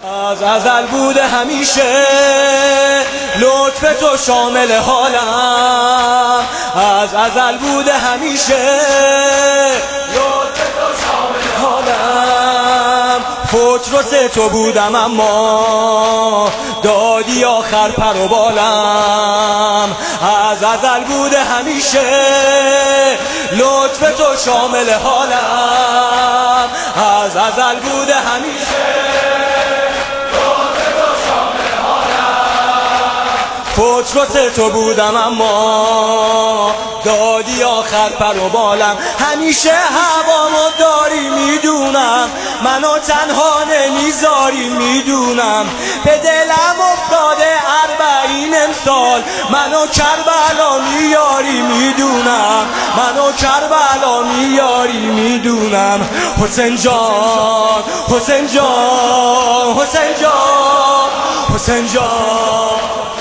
از ازل بوده همیشه لطف تو شامل حالم، از ازل بوده همیشه لطف تو شامل حالم. فوت تو بودم اما دادی آخر پر و بالم، از ازل بوده همیشه لطف تو شامل حالم، از ازل بوده همیشه فوت تو بودم اما دادی آخر پر و بالم. همیشه هوامو داری میدونم، منو تنها نمیذاری میدونم، به دلم افتاده 40 امسال منو کربلا میاری میدونم، منو کربلا میاری میدونم. حسین جان حسین جان حسین جان حسین جان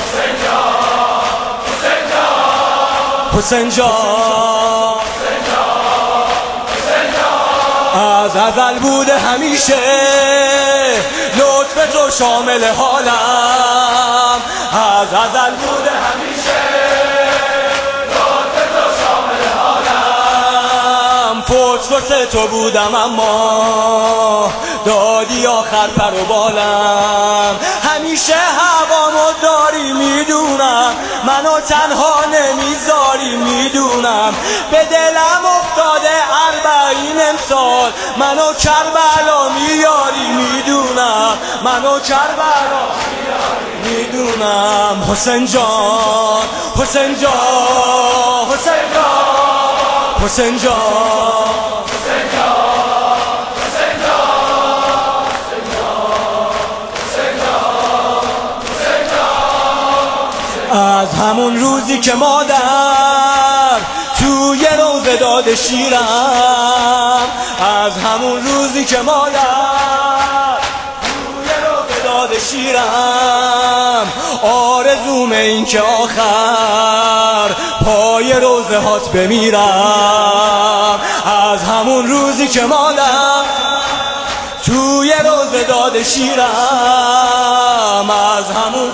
حسین جان از ازل بوده همیشه لطف تو شامل حالم، از ازل بوده همیشه لطف تو شامل حالم. فوت تو بودم اما دادی آخر پر و بالم. همیشه هوامو داری میدونم، منو تنها نمیذاری میدونم، به دلم افتاده 40 امسال منو کربلا میاری میدونم، منو کربلا میاری میدونم. حسین جان حسین جان حسین جان حسین جان از همون روزی که مادر توی روزه داده شیرم، از همون روزی که مادر توی روزه داده شیرم، آرزوم این که آخر پای روزه هات بمیرم. از همون روزی که مادر توی روزه داده شیرم، از همون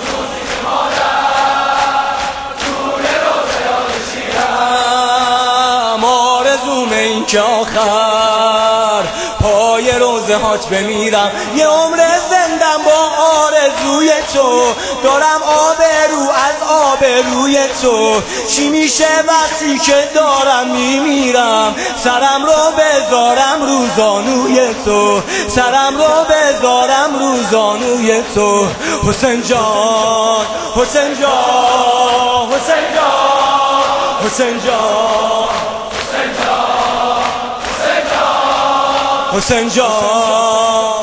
این که آخر پای روزه هات بمیرم. یه عمر زندم با آرزوی تو، دارم آبرو از آبروی تو. چی میشه وقتی که دارم میمیرم؟ سرم رو بذارم رو زانوی تو، سرم رو بذارم رو زانوی تو. حسین جان حسین جان حسین جان حسین جان حسین جان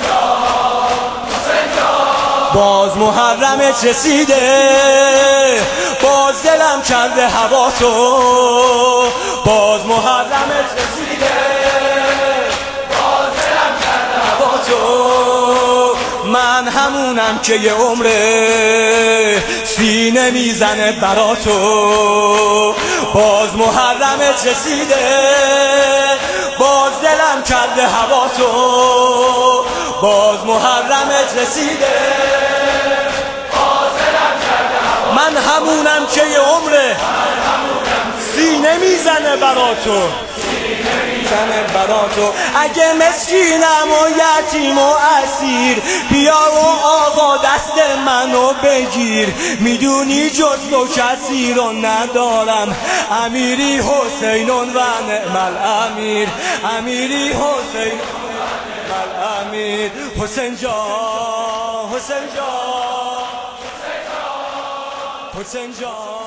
باز محرمت رسیده، باز دلم کرده هوا تو، باز محرمت رسیده، باز دلم کرده هوا تو. من همونم که یه عمره سینه میزنه برا تو، باز محرمت رسیده، باز دلم کرده هوا تو، باز محرمت رسیده، باز دلم کرده هوا. من همونم که یه عمره سینه میزنه برا تو، سینه برا تو. اگه مسکینم و یتیم و اسیر، بیا و آقا دست منو بگیر. میدونی جز تو کسی رو ندارم، امیری حسینون و نعم الامیر، امیری حسین الامیر. حسین جان حسین جان حسین جان